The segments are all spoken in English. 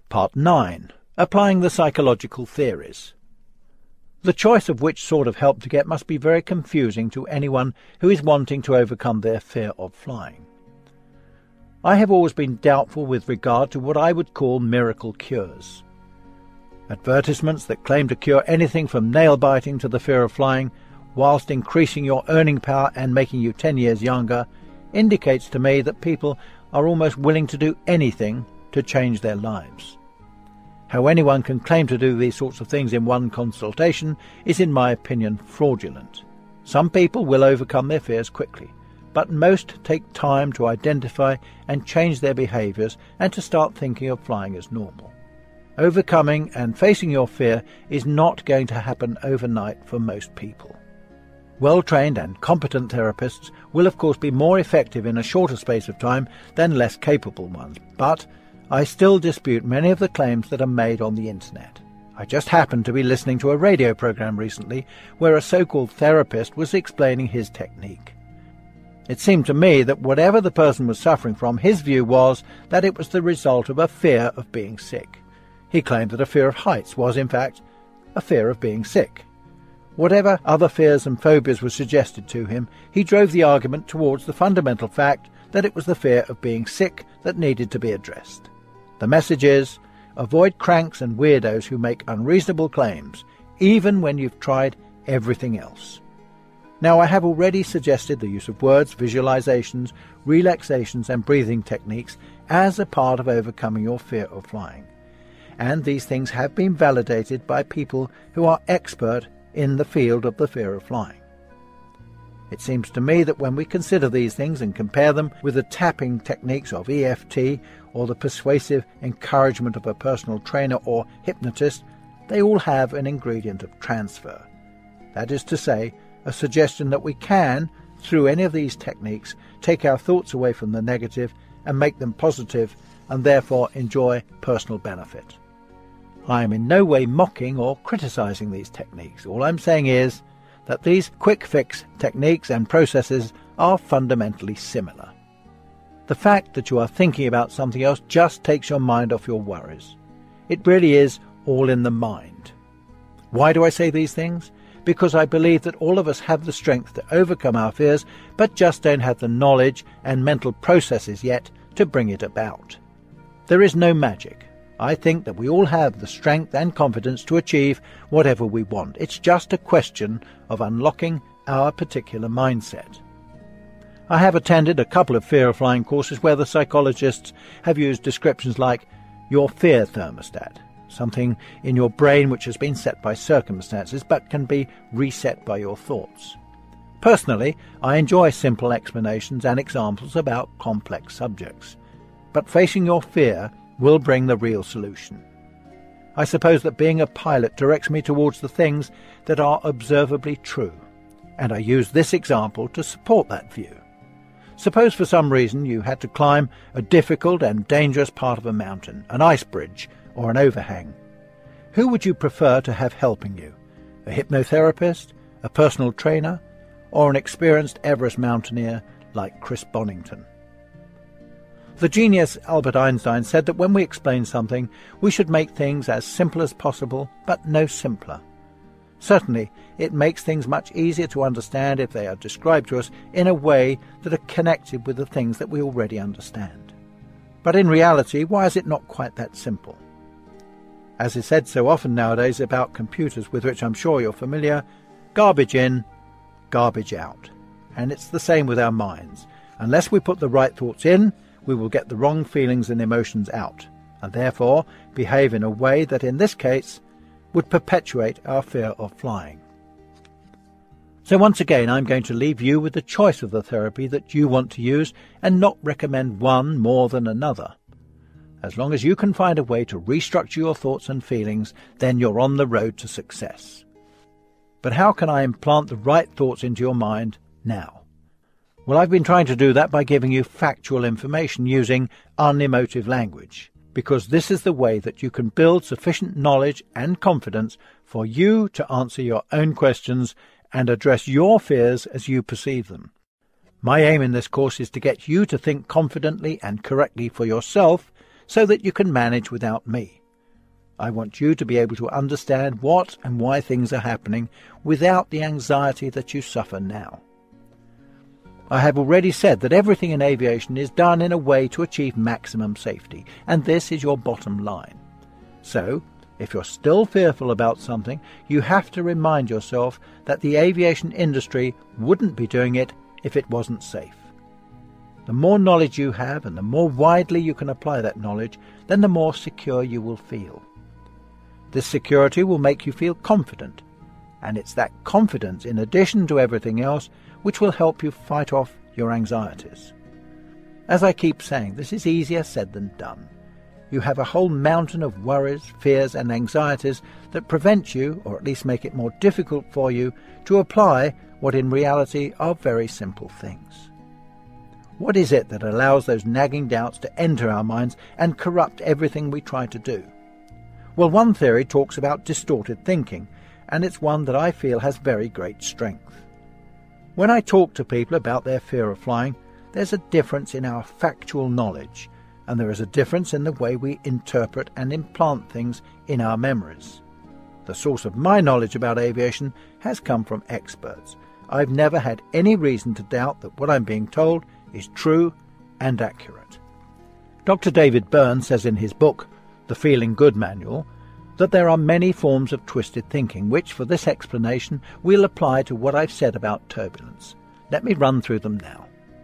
Part 9. Applying the psychological theories. The choice of which sort of help to get must be very confusing to anyone who is wanting to overcome their fear of flying. I have always been doubtful with regard to what I would call miracle cures. Advertisements that claim to cure anything from nail-biting to the fear of flying, whilst increasing your earning power and making you 10 years younger, indicates to me that people are almost willing to do anything to change their lives. How anyone can claim to do these sorts of things in one consultation is, in my opinion, fraudulent. Some people will overcome their fears quickly, but most take time to identify and change their behaviours and to start thinking of flying as normal. Overcoming and facing your fear is not going to happen overnight for most people. Well-trained and competent therapists will of course be more effective in a shorter space of time than less capable ones, but I still dispute many of the claims that are made on the internet. I just happened to be listening to a radio program recently where a so-called therapist was explaining his technique. It seemed to me that whatever the person was suffering from, his view was that it was the result of a fear of being sick. He claimed that a fear of heights was, in fact, a fear of being sick. Whatever other fears and phobias were suggested to him, he drove the argument towards the fundamental fact that it was the fear of being sick that needed to be addressed. The message is, avoid cranks and weirdos who make unreasonable claims, even when you've tried everything else. Now, I have already suggested the use of words, visualizations, relaxations and breathing techniques as a part of overcoming your fear of flying. And these things have been validated by people who are expert in the field of the fear of flying. It seems to me that when we consider these things and compare them with the tapping techniques of EFT or the persuasive encouragement of a personal trainer or hypnotist, they all have an ingredient of transfer. That is to say, a suggestion that we can, through any of these techniques, take our thoughts away from the negative and make them positive and therefore enjoy personal benefit. I am in no way mocking or criticizing these techniques. All I'm saying is that these quick-fix techniques and processes are fundamentally similar. The fact that you are thinking about something else just takes your mind off your worries. It really is all in the mind. Why do I say these things? Because I believe that all of us have the strength to overcome our fears, but just don't have the knowledge and mental processes yet to bring it about. There is no magic. I think that we all have the strength and confidence to achieve whatever we want. It's just a question of unlocking our particular mindset. I have attended a couple of fear of flying courses where the psychologists have used descriptions like your fear thermostat, something in your brain which has been set by circumstances but can be reset by your thoughts. Personally, I enjoy simple explanations and examples about complex subjects, but facing your fear will bring the real solution. I suppose that being a pilot directs me towards the things that are observably true, and I use this example to support that view. Suppose for some reason you had to climb a difficult and dangerous part of a mountain, an ice bridge or an overhang. Who would you prefer to have helping you? A hypnotherapist, a personal trainer, or an experienced Everest mountaineer like Chris Bonington? The genius Albert Einstein said that when we explain something, we should make things as simple as possible, but no simpler. Certainly, it makes things much easier to understand if they are described to us in a way that are connected with the things that we already understand. But in reality, why is it not quite that simple? As is said so often nowadays about computers, with which I'm sure you're familiar, garbage in, garbage out. And it's the same with our minds. Unless we put the right thoughts in, we will get the wrong feelings and emotions out, and therefore behave in a way that in this case would perpetuate our fear of flying. So once again, I'm going to leave you with the choice of the therapy that you want to use and not recommend one more than another. As long as you can find a way to restructure your thoughts and feelings, then you're on the road to success. But how can I implant the right thoughts into your mind now? Well, I've been trying to do that by giving you factual information using unemotive language, because this is the way that you can build sufficient knowledge and confidence for you to answer your own questions and address your fears as you perceive them. My aim in this course is to get you to think confidently and correctly for yourself so that you can manage without me. I want you to be able to understand what and why things are happening without the anxiety that you suffer now. I have already said that everything in aviation is done in a way to achieve maximum safety, and this is your bottom line. So, if you're still fearful about something, you have to remind yourself that the aviation industry wouldn't be doing it if it wasn't safe. The more knowledge you have and the more widely you can apply that knowledge, then the more secure you will feel. This security will make you feel confident, and it's that confidence, in addition to everything else, which will help you fight off your anxieties. As I keep saying, this is easier said than done. You have a whole mountain of worries, fears and anxieties that prevent you, or at least make it more difficult for you, to apply what in reality are very simple things. What is it that allows those nagging doubts to enter our minds and corrupt everything we try to do? Well, one theory talks about distorted thinking, and it's one that I feel has very great strength. When I talk to people about their fear of flying, there's a difference in our factual knowledge, and there is a difference in the way we interpret and implant things in our memories. The source of my knowledge about aviation has come from experts. I've never had any reason to doubt that what I'm being told is true and accurate. Dr. David Byrne says in his book, The Feeling Good Manual, that there are many forms of twisted thinking, which, for this explanation, we'll apply to what I've said about turbulence. Let me run through them now.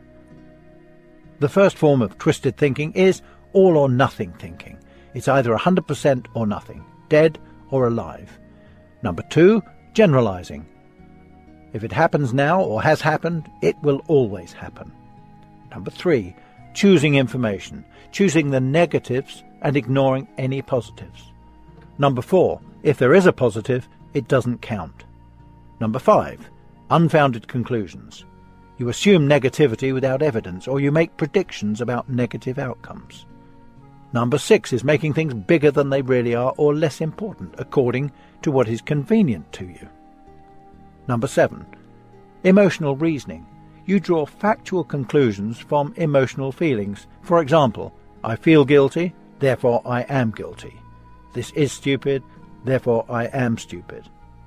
The first form of twisted thinking is all or nothing thinking. It's either 100% or nothing, dead or alive. Number 2, generalizing. If it happens now or has happened, it will always happen. Number 3, choosing information, choosing the negatives and ignoring any positives. Number 4, if there is a positive, it doesn't count. Number 5, unfounded conclusions. You assume negativity without evidence, or you make predictions about negative outcomes. Number 6 is making things bigger than they really are or less important, according to what is convenient to you. Number 7, emotional reasoning. You draw factual conclusions from emotional feelings. For example, I feel guilty, therefore I am guilty. This is stupid, therefore I am stupid.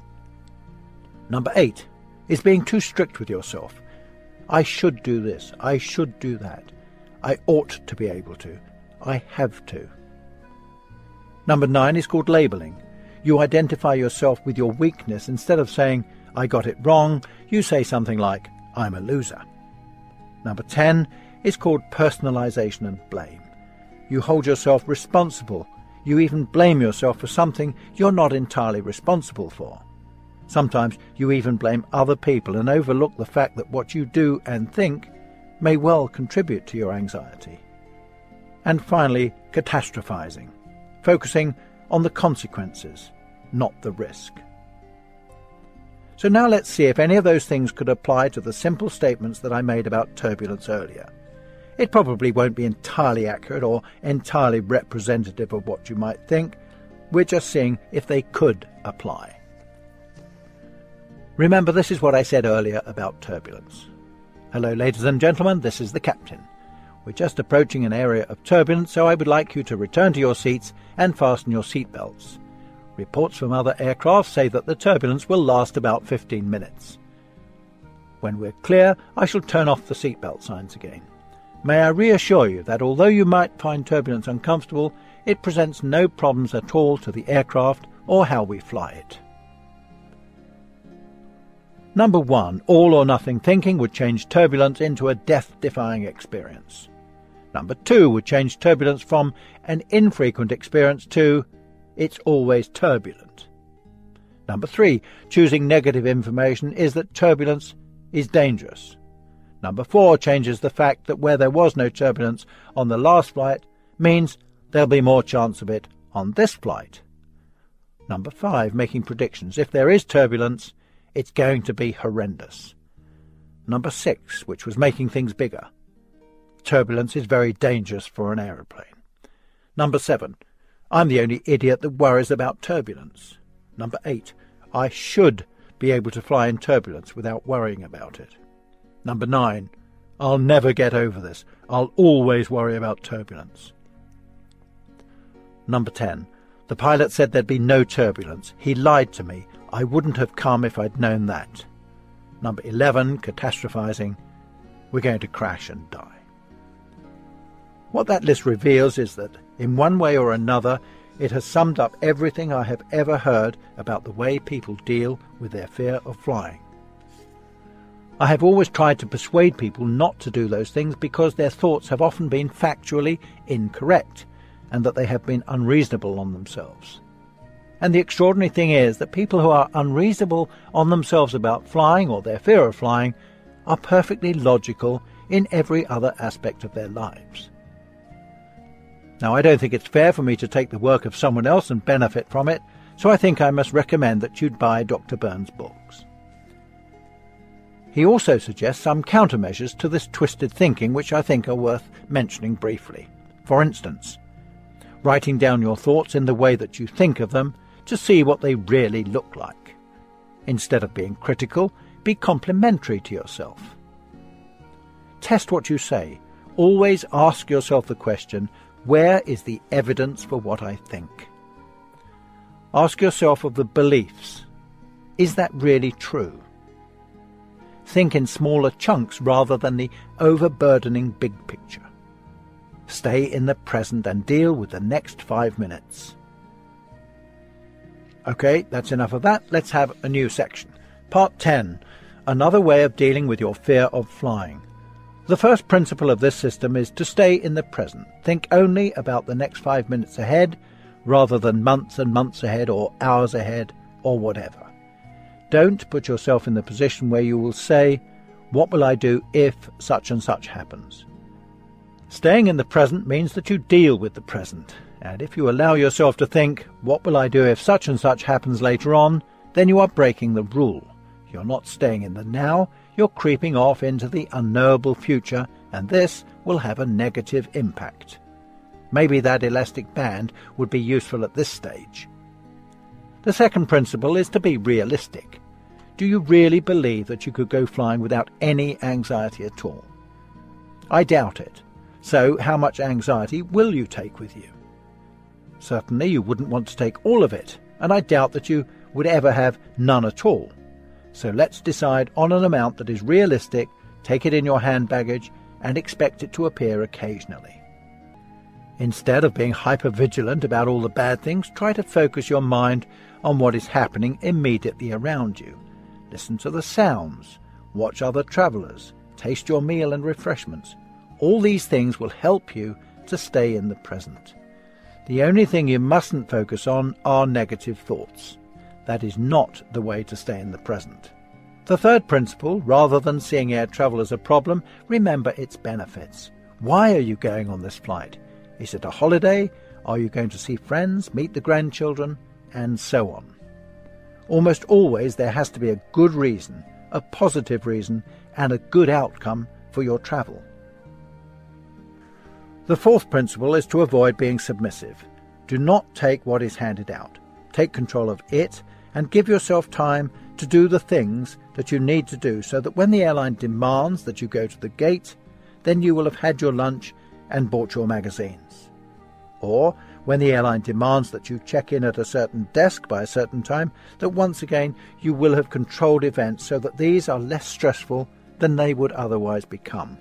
Number 8 is being too strict with yourself. I should do this, I should do that. I ought to be able to. I have to. Number 9 is called labelling. You identify yourself with your weakness. Instead of saying, I got it wrong, you say something like, I'm a loser. Number 10 is called personalization and blame. You hold yourself responsible. You even blame yourself for something you're not entirely responsible for. Sometimes you even blame other people and overlook the fact that what you do and think may well contribute to your anxiety. And finally, catastrophizing, focusing on the consequences, not the risk. So now let's see if any of those things could apply to the simple statements that I made about turbulence earlier. It probably won't be entirely accurate or entirely representative of what you might think. We're just seeing if they could apply. Remember, this is what I said earlier about turbulence. Hello, ladies and gentlemen, this is the captain. We're just approaching an area of turbulence, so I would like you to return to your seats and fasten your seatbelts. Reports from other aircraft say that the turbulence will last about 15 minutes. When we're clear, I shall turn off the seatbelt signs again. May I reassure you that although you might find turbulence uncomfortable, it presents no problems at all to the aircraft or how we fly it. Number 1, all or nothing thinking would change turbulence into a death-defying experience. Number 2 would change turbulence from an infrequent experience to it's always turbulent. Number 3, choosing negative information is that turbulence is dangerous. Number 4 changes the fact that where there was no turbulence on the last flight means there'll be more chance of it on this flight. Number 5, making predictions. If there is turbulence, it's going to be horrendous. Number 6, which was making things bigger. Turbulence is very dangerous for an aeroplane. Number 7, I'm the only idiot that worries about turbulence. Number 8, I should be able to fly in turbulence without worrying about it. Number 9, I'll never get over this. I'll always worry about turbulence. Number 10, The pilot said there'd be no turbulence. He lied to me. I wouldn't have come if I'd known that. Number 11, catastrophizing. We're going to crash and die. What that list reveals is that, in one way or another, it has summed up everything I have ever heard about the way people deal with their fear of flying. I have always tried to persuade people not to do those things because their thoughts have often been factually incorrect, and that they have been unreasonable on themselves. And the extraordinary thing is that people who are unreasonable on themselves about flying or their fear of flying are perfectly logical in every other aspect of their lives. Now, I don't think it's fair for me to take the work of someone else and benefit from it, so I think I must recommend that you'd buy Dr. Burns' books. He also suggests some countermeasures to this twisted thinking which I think are worth mentioning briefly. For instance, writing down your thoughts in the way that you think of them to see what they really look like. Instead of being critical, be complimentary to yourself. Test what you say. Always ask yourself the question, where is the evidence for what I think? Ask yourself of the beliefs. Is that really true? Think in smaller chunks rather than the overburdening big picture. Stay in the present and deal with the next 5 minutes. Okay, that's enough of that. Let's have a new section. Part 10. Another way of dealing with your fear of flying. The first principle of this system is to stay in the present. Think only about the next 5 minutes ahead, rather than months and months ahead or hours ahead or whatever. Don't put yourself in the position where you will say, what will I do if such and such happens? Staying in the present means that you deal with the present. And if you allow yourself to think, what will I do if such and such happens later on, then you are breaking the rule. You're not staying in the now, you're creeping off into the unknowable future, and this will have a negative impact. Maybe that elastic band would be useful at this stage. The second principle is to be realistic. Do you really believe that you could go flying without any anxiety at all? I doubt it. So how much anxiety will you take with you? Certainly you wouldn't want to take all of it, and I doubt that you would ever have none at all. So let's decide on an amount that is realistic, take it in your hand baggage, and expect it to appear occasionally. Instead of being hyper-vigilant about all the bad things, try to focus your mind on what is happening immediately around you. Listen to the sounds, watch other travellers, taste your meal and refreshments. All these things will help you to stay in the present. The only thing you mustn't focus on are negative thoughts. That is not the way to stay in the present. The third principle, rather than seeing air travel as a problem, remember its benefits. Why are you going on this flight? Is it a holiday? Are you going to see friends, meet the grandchildren, and so on? Almost always there has to be a good reason, a positive reason, and a good outcome for your travel. The fourth principle is to avoid being submissive. Do not take what is handed out. Take control of it and give yourself time to do the things that you need to do so that when the airline demands that you go to the gate, then you will have had your lunch and bought your magazines. Or when the airline demands that you check in at a certain desk by a certain time, that once again you will have controlled events so that these are less stressful than they would otherwise become.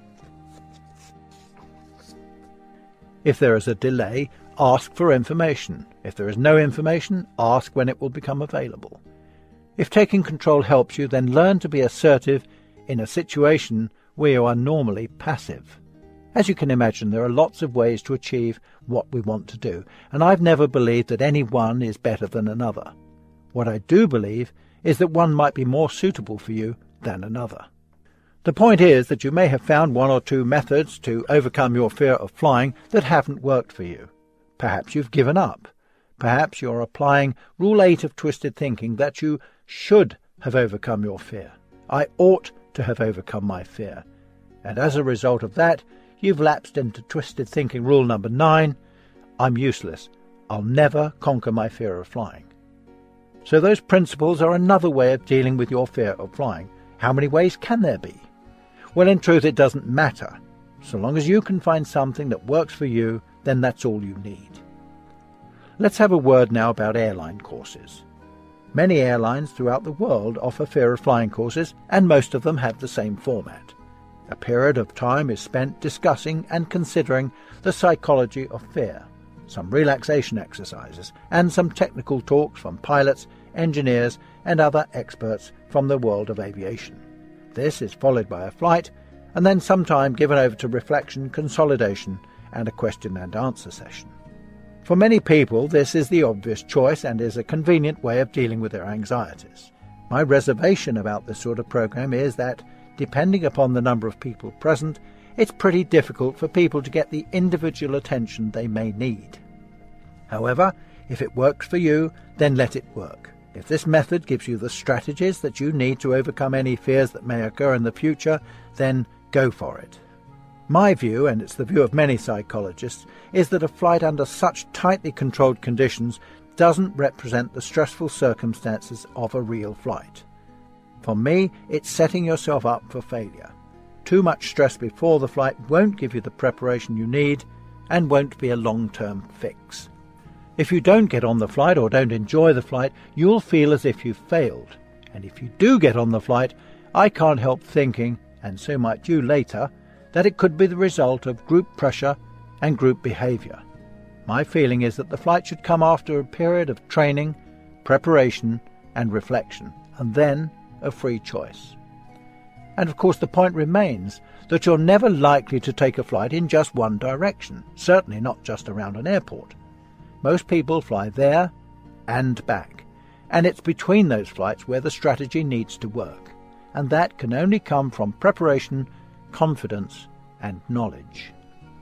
If there is a delay, ask for information. If there is no information, ask when it will become available. If taking control helps you, then learn to be assertive in a situation where you are normally passive. As you can imagine, there are lots of ways to achieve what we want to do, and I've never believed that any one is better than another. What I do believe is that one might be more suitable for you than another. The point is that you may have found one or two methods to overcome your fear of flying that haven't worked for you. Perhaps you've given up. Perhaps you're applying Rule 8 of twisted thinking that you should have overcome your fear. I ought to have overcome my fear. And as a result of that, you've lapsed into twisted thinking rule number 9. I'm useless. I'll never conquer my fear of flying. So those principles are another way of dealing with your fear of flying. How many ways can there be? Well, in truth, it doesn't matter. So long as you can find something that works for you, then that's all you need. Let's have a word now about airline courses. Many airlines throughout the world offer fear of flying courses, and most of them have the same format. A period of time is spent discussing and considering the psychology of fear, some relaxation exercises, and some technical talks from pilots, engineers, and other experts from the world of aviation. This is followed by a flight, and then some time given over to reflection, consolidation, and a question and answer session. For many people, this is the obvious choice and is a convenient way of dealing with their anxieties. My reservation about this sort of program is that, depending upon the number of people present, it's pretty difficult for people to get the individual attention they may need. However, if it works for you, then let it work. If this method gives you the strategies that you need to overcome any fears that may occur in the future, then go for it. My view, and it's the view of many psychologists, is that a flight under such tightly controlled conditions doesn't represent the stressful circumstances of a real flight. For me, it's setting yourself up for failure. Too much stress before the flight won't give you the preparation you need and won't be a long-term fix. If you don't get on the flight or don't enjoy the flight, you'll feel as if you've failed. And if you do get on the flight, I can't help thinking, and so might you later, that it could be the result of group pressure and group behaviour. My feeling is that the flight should come after a period of training, preparation and reflection, and then a free choice. And of course the point remains that you're never likely to take a flight in just one direction, certainly not just around an airport. Most people fly there and back, and it's between those flights where the strategy needs to work, and that can only come from preparation, confidence and knowledge.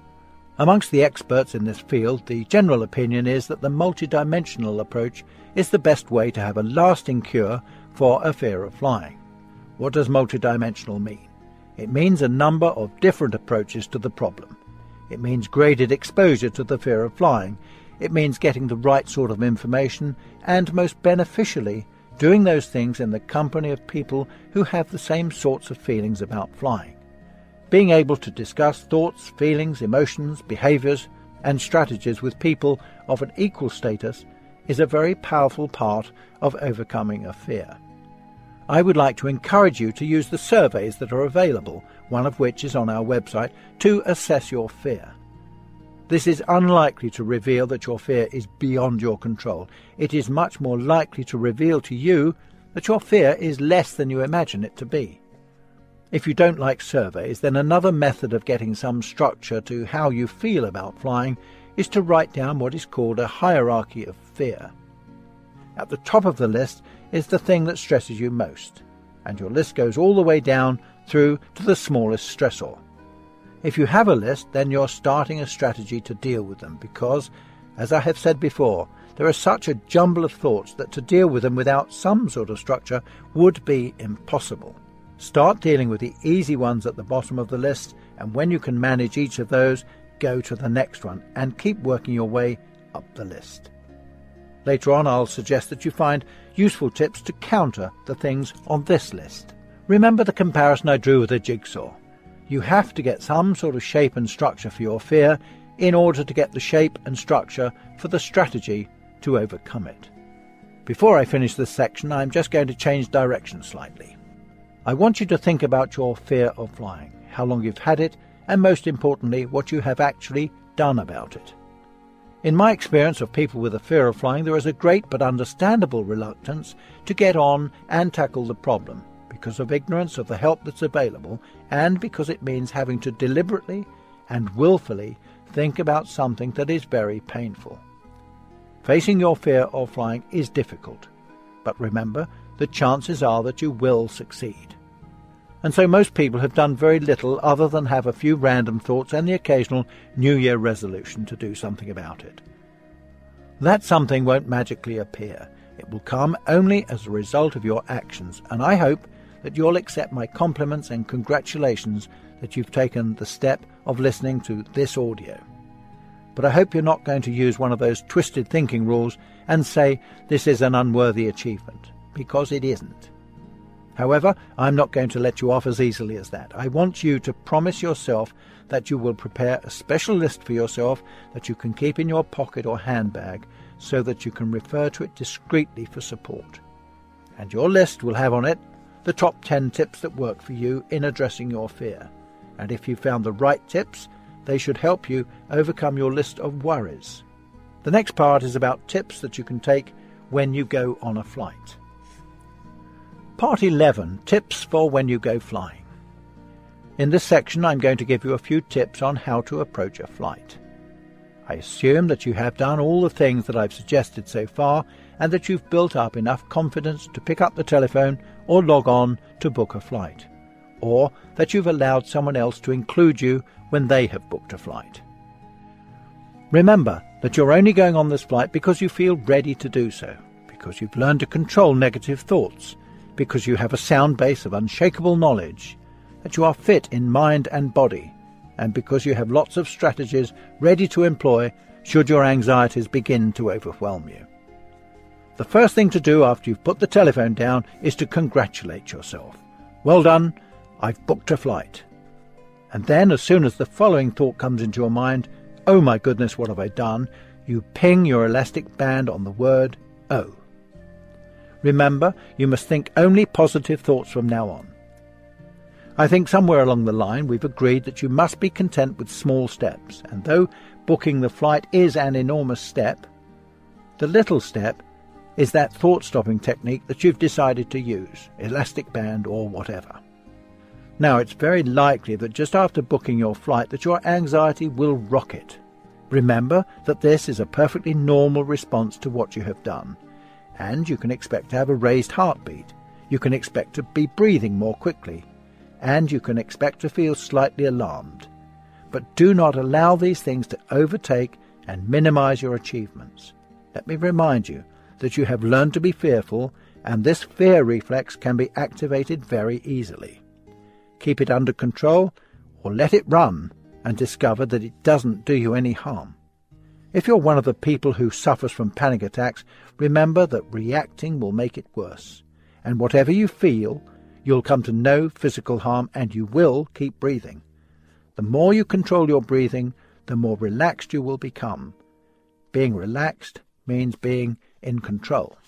Amongst the experts in this field, the general opinion is that the multidimensional approach is the best way to have a lasting cure for a fear of flying. What does multidimensional mean? It means a number of different approaches to the problem. It means graded exposure to the fear of flying. It means getting the right sort of information and, most beneficially, doing those things in the company of people who have the same sorts of feelings about flying. Being able to discuss thoughts, feelings, emotions, behaviours and strategies with people of an equal status is a very powerful part of overcoming a fear. I would like to encourage you to use the surveys that are available, one of which is on our website, to assess your fear. This is unlikely to reveal that your fear is beyond your control. It is much more likely to reveal to you that your fear is less than you imagine it to be. If you don't like surveys, then another method of getting some structure to how you feel about flying is to write down what is called a hierarchy of fear. At the top of the list is the thing that stresses you most, and your list goes all the way down through to the smallest stressor. If you have a list, then you're starting a strategy to deal with them because, as I have said before, there are such a jumble of thoughts that to deal with them without some sort of structure would be impossible. Start dealing with the easy ones at the bottom of the list, and when you can manage each of those, go to the next one and keep working your way up the list. Later on, I'll suggest that you find useful tips to counter the things on this list. Remember the comparison I drew with a jigsaw. You have to get some sort of shape and structure for your fear in order to get the shape and structure for the strategy to overcome it. Before I finish this section, I'm just going to change direction slightly. I want you to think about your fear of flying, how long you've had it, and most importantly, what you have actually done about it. In my experience of people with a fear of flying, there is a great but understandable reluctance to get on and tackle the problem because of ignorance of the help that's available and because it means having to deliberately and willfully think about something that is very painful. Facing your fear of flying is difficult, but remember, the chances are that you will succeed. And so most people have done very little other than have a few random thoughts and the occasional New Year resolution to do something about it. That something won't magically appear. It will come only as a result of your actions, and I hope that you'll accept my compliments and congratulations that you've taken the step of listening to this audio. But I hope you're not going to use one of those twisted thinking rules and say this is an unworthy achievement, because it isn't. However, I'm not going to let you off as easily as that. I want you to promise yourself that you will prepare a special list for yourself that you can keep in your pocket or handbag so that you can refer to it discreetly for support. And your list will have on it the top 10 tips that work for you in addressing your fear. And if you found the right tips, they should help you overcome your list of worries. The next part is about tips that you can take when you go on a flight. Part 11, Tips for when you go flying. In this section, I'm going to give you a few tips on how to approach a flight. I assume that you have done all the things that I've suggested so far and that you've built up enough confidence to pick up the telephone or log on to book a flight, or that you've allowed someone else to include you when they have booked a flight. Remember that you're only going on this flight because you feel ready to do so, because you've learned to control negative thoughts, because you have a sound base of unshakable knowledge, that you are fit in mind and body, and because you have lots of strategies ready to employ should your anxieties begin to overwhelm you. The first thing to do after you've put the telephone down is to congratulate yourself. Well done, I've booked a flight. And then, as soon as the following thought comes into your mind, oh my goodness, what have I done? You ping your elastic band on the word oh. Remember, you must think only positive thoughts from now on. I think somewhere along the line we've agreed that you must be content with small steps, and though booking the flight is an enormous step, the little step is that thought-stopping technique that you've decided to use, elastic band or whatever. Now, it's very likely that just after booking your flight that your anxiety will rocket. Remember that this is a perfectly normal response to what you have done, and you can expect to have a raised heartbeat, you can expect to be breathing more quickly, and you can expect to feel slightly alarmed. But do not allow these things to overtake and minimize your achievements. Let me remind you that you have learned to be fearful, and this fear reflex can be activated very easily. Keep it under control, or let it run and discover that it doesn't do you any harm. If you're one of the people who suffers from panic attacks, remember that reacting will make it worse. And whatever you feel, you'll come to no physical harm, and you will keep breathing. The more you control your breathing, the more relaxed you will become. Being relaxed means being in control.